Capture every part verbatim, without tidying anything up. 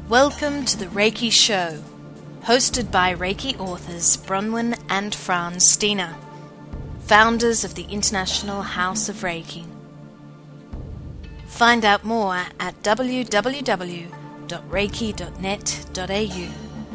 Welcome to the Reiki Show, hosted by Reiki authors Bronwyn and Franz Steiner, founders of the International House of Reiki. Find out more at w w w dot reiki dot net dot a u.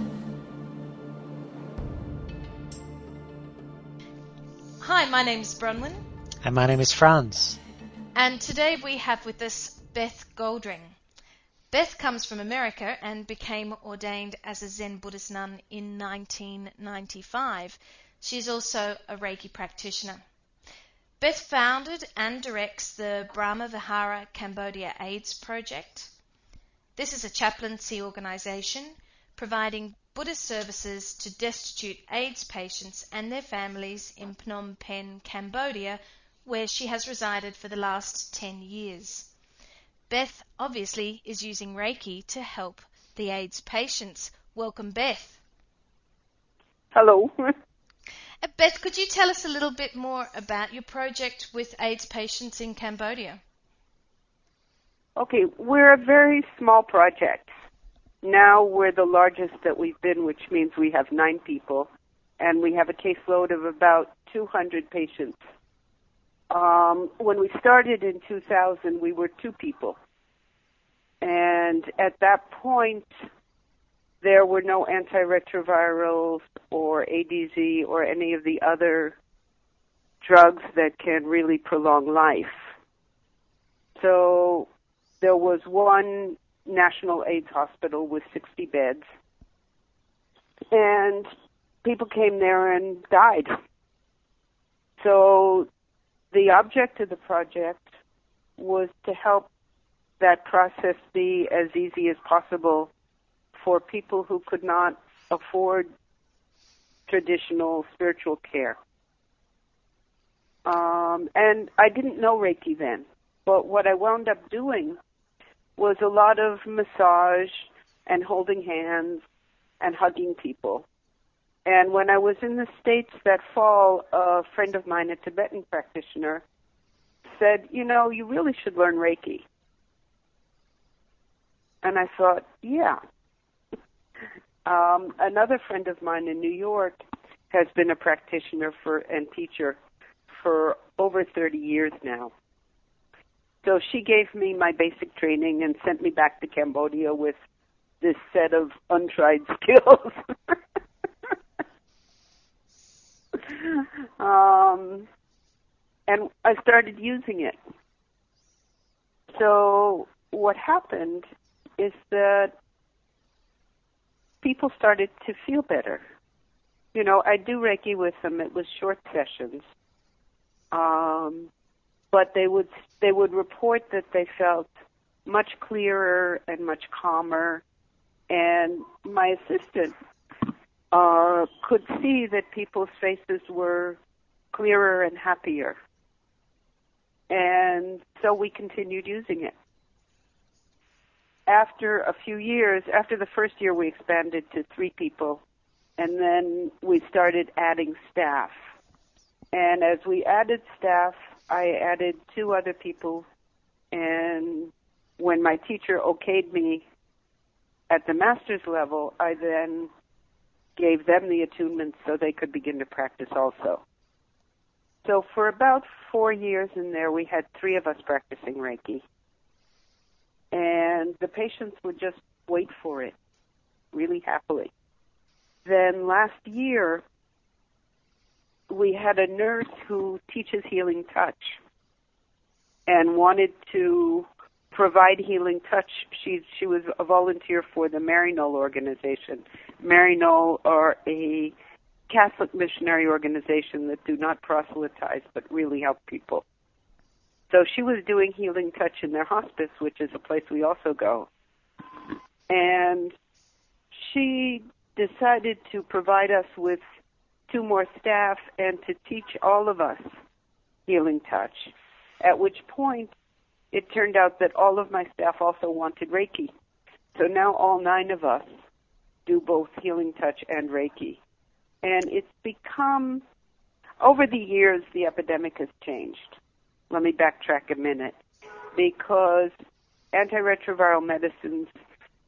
Hi, my name is Bronwyn. And my name is Franz. And today we have with us Beth Goldring. Beth comes from America and became ordained as a Zen Buddhist nun in nineteen ninety-five. She is also a Reiki practitioner. Beth founded and directs the Brahma Vihara Cambodia AIDS Project. This is a chaplaincy organisation providing Buddhist services to destitute AIDS patients and their families in Phnom Penh, Cambodia, where she has resided for the last ten years. Beth obviously is using Reiki to help the AIDS patients. Welcome, Beth. Hello. uh, Beth, could you tell us a little bit more about your project with AIDS patients in Cambodia? Okay, we're a very small project. Now we're the largest that we've been, which means we have nine people, and we have a caseload of about two hundred patients. Um, when we started in two thousand, we were two people. And at that point, there were no antiretrovirals or A D Z or any of the other drugs that can really prolong life. So there was one national AIDS hospital with sixty beds, and people came there and died. So the object of the project was to help that process be as easy as possible for people who could not afford traditional spiritual care. Um, and I didn't know Reiki then, but what I wound up doing was a lot of massage and holding hands and hugging people. And when I was in the States that fall, a friend of mine, a Tibetan practitioner, said, you know, you really should learn Reiki. And I thought, yeah. Um, another friend of mine in New York has been a practitioner for and teacher for over thirty years now. So she gave me my basic training and sent me back to Cambodia with this set of untried skills. Um, and I started using it. So what happened is that people started to feel better. You know, I do Reiki with them. It was short sessions. Um, but they would they would report that they felt much clearer and much calmer. And my assistant Uh, could see that people's faces were clearer and happier. And so we continued using it. After a few years, after the first year, we expanded to three people, and then we started adding staff. And as we added staff, I added two other people, and when my teacher okayed me at the master's level, I then gave them the attunement so they could begin to practice also. So for about four years in there, we had three of us practicing Reiki. And the patients would just wait for it really happily. Then last year, we had a nurse who teaches healing touch and wanted to provide healing touch. She she was a volunteer for the Maryknoll organization. Maryknoll are a Catholic missionary organization that do not proselytize but really help people. So she was doing healing touch in their hospice, which is a place we also go. And she decided to provide us with two more staff and to teach all of us healing touch, at which point it turned out that all of my staff also wanted Reiki. So now all nine of us do both healing touch and Reiki. And it's become, over the years, the epidemic has changed. Let me backtrack a minute. Because antiretroviral medicines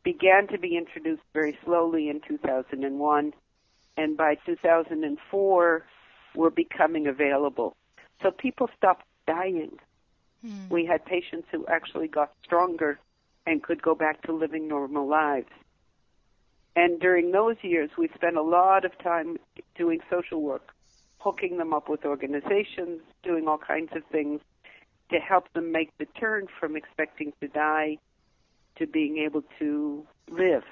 began to be introduced very slowly in two thousand one, and by two thousand four were becoming available. So people stopped dying. Mm. We had patients who actually got stronger and could go back to living normal lives. And during those years, we spent a lot of time doing social work, hooking them up with organizations, doing all kinds of things to help them make the turn from expecting to die to being able to live.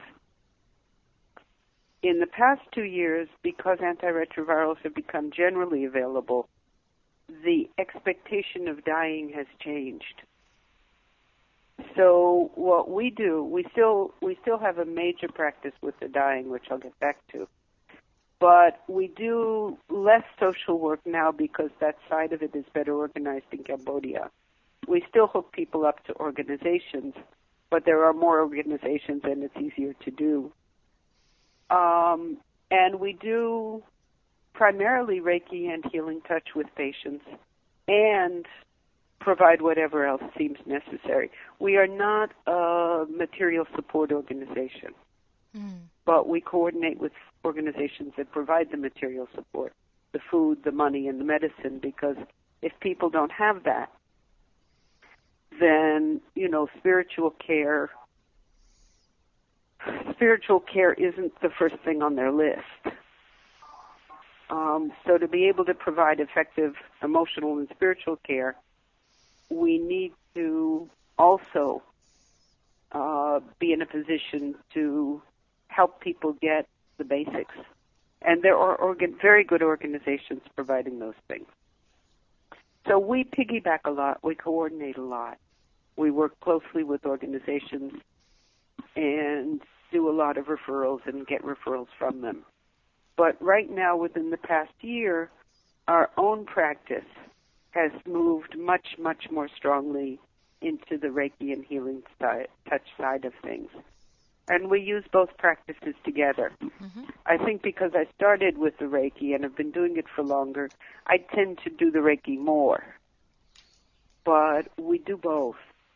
In the past two years, because antiretrovirals have become generally available, the expectation of dying has changed. So what we do, we still we still have a major practice with the dying, which I'll get back to. But we do less social work now because that side of it is better organized in Cambodia. We still hook people up to organizations, but there are more organizations and it's easier to do. Um, and we do primarily Reiki and healing touch with patients and provide whatever else seems necessary. We are not a material support organization, mm. but we coordinate with organizations that provide the material support, the food, the money, and the medicine, because if people don't have that, then, you know, spiritual care, spiritual care isn't the first thing on their list. Um, so to be able to provide effective emotional and spiritual care, we need to also uh, be in a position to help people get the basics. And there are organ- very good organizations providing those things. So we piggyback a lot. We coordinate a lot. We work closely with organizations and do a lot of referrals and get referrals from them. But right now, within the past year, our own practice has moved much, much more strongly into the Reiki and healing side, touch side of things. And we use both practices together. Mm-hmm. I think because I started with the Reiki and have been doing it for longer, I tend to do the Reiki more. But we do both.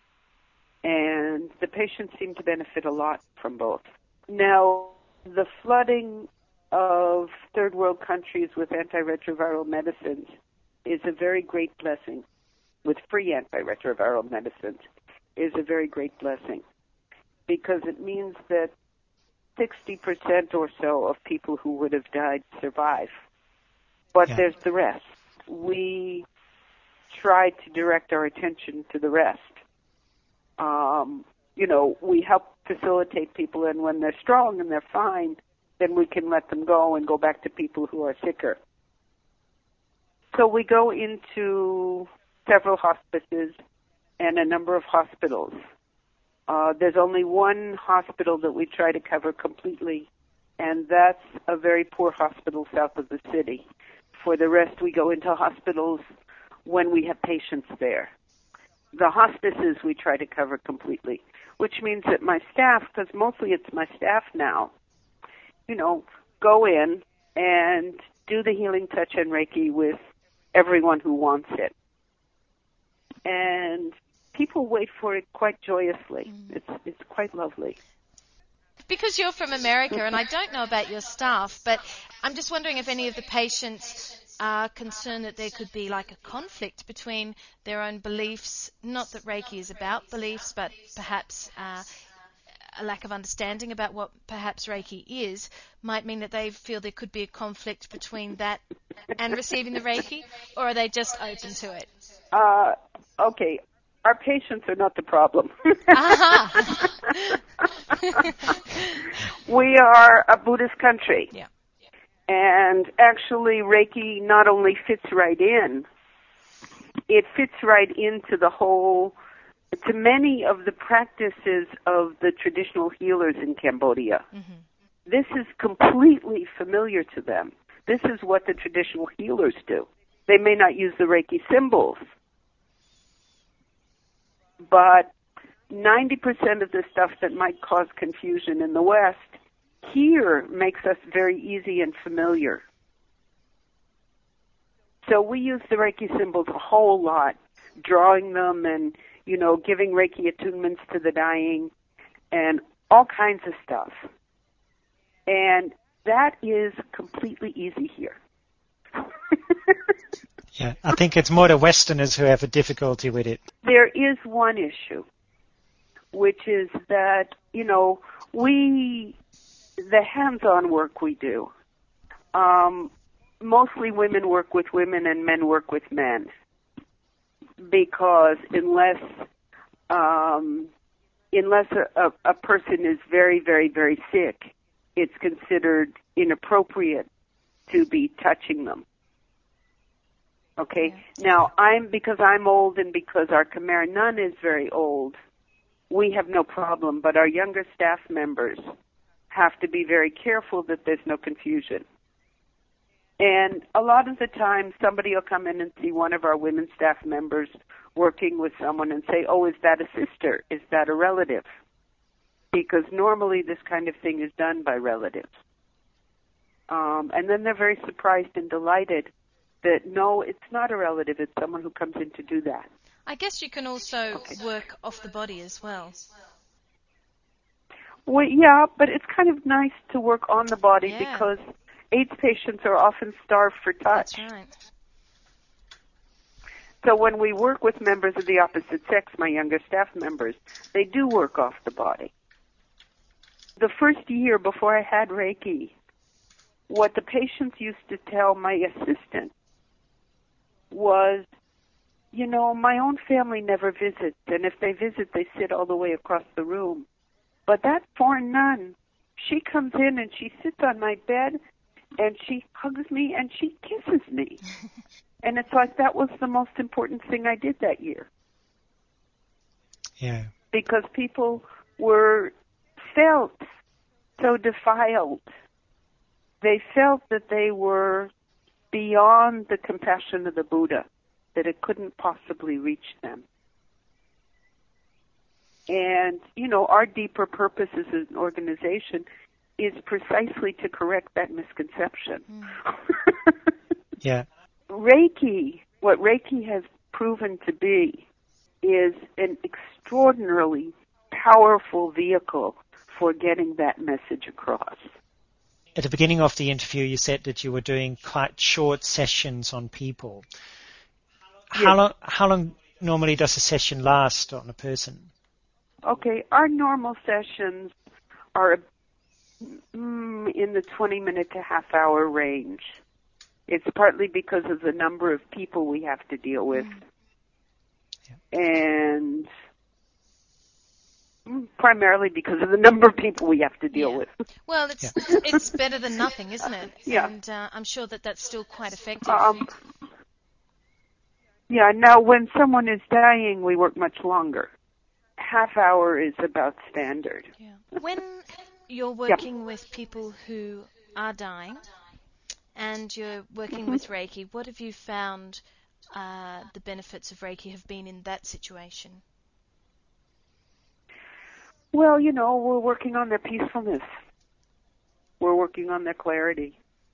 And the patients seem to benefit a lot from both. Now, the flooding of third world countries with antiretroviral medicines is a very great blessing. With free antiretroviral medicines is a very great blessing, because it means that sixty percent or so of people who would have died survive. But yeah. There's the rest. We try to direct our attention to the rest. Um, you know, we help facilitate people, and when they're strong and they're fine, then we can let them go and go back to people who are sicker. So we go into several hospices and a number of hospitals. Uh, there's only one hospital that we try to cover completely, and that's a very poor hospital south of the city. For the rest, we go into hospitals when we have patients there. The hospices we try to cover completely, which means that my staff, because mostly it's my staff now, you know, go in and do the healing touch and Reiki with everyone who wants it. And people wait for it quite joyously. Mm. It's it's quite lovely. Because you're from America, and I don't know about your staff, but I'm just wondering if any of the patients are concerned that there could be like a conflict between their own beliefs, not that Reiki is about beliefs, but perhaps uh, a lack of understanding about what perhaps Reiki is might mean that they feel there could be a conflict between that and receiving the Reiki, or are they just open to it? Uh, okay. Our patients are not the problem. Uh-huh. We are a Buddhist country. Yeah. And actually, Reiki not only fits right in, it fits right into the whole, to many of the practices of the traditional healers in Cambodia. Mm-hmm. This is completely familiar to them. This is what the traditional healers do. They may not use the Reiki symbols, but ninety percent of the stuff that might cause confusion in the West here makes us very easy and familiar. So we use the Reiki symbols a whole lot, drawing them and, you know, giving Reiki attunements to the dying. And all kinds of stuff. And that is completely easy here. Yeah, I think it's more the Westerners who have a difficulty with it. There is one issue, which is that, you know, we, the hands-on work we do, um, mostly women work with women and men work with men. Because unless, um, unless a, a, a person is very, very, very sick, it's considered inappropriate to be touching them. Okay? Yeah. Now, I'm, because I'm old and because our Khmer nun is very old, we have no problem, but our younger staff members have to be very careful that there's no confusion. And a lot of the time, somebody will come in and see one of our women staff members working with someone and say, oh, is that a sister? Is that a relative? Because normally this kind of thing is done by relatives. Um, and then they're very surprised and delighted that, no, it's not a relative, it's someone who comes in to do that. I guess you can also okay. work off the body as well. Well, yeah, but it's kind of nice to work on the body yeah. because AIDS patients are often starved for touch. That's right. So when we work with members of the opposite sex, my younger staff members, they do work off the body. The first year before I had Reiki, what the patients used to tell my assistant was, you know, my own family never visits, and if they visit, they sit all the way across the room. But that foreign nun, she comes in and she sits on my bed, and she hugs me and she kisses me. And it's like that was the most important thing I did that year. Yeah. Because people were felt so defiled. They felt that they were beyond the compassion of the Buddha, that it couldn't possibly reach them. And, you know, our deeper purpose as an organization is precisely to correct that misconception. Mm. Yeah. Reiki, what Reiki has proven to be, is an extraordinarily powerful vehicle for getting that message across. At the beginning of the interview, you said that you were doing quite short sessions on people. How yes. long, how long normally does a session last on a person? Okay, our normal sessions are mm, in the twenty minute to half hour range. It's partly because of the number of people we have to deal with. Mm. Yeah. And primarily because of the number of people we have to deal yeah. with. Well, it's yeah. it's better than nothing, isn't it? Yeah. And uh, I'm sure that that's still quite effective. Um, yeah, now when someone is dying, we work much longer. Half hour is about standard. Yeah. When you're working yeah. with people who are dying and you're working mm-hmm. with Reiki, what have you found uh, the benefits of Reiki have been in that situation? Well, you know, we're working on their peacefulness. We're working on their clarity.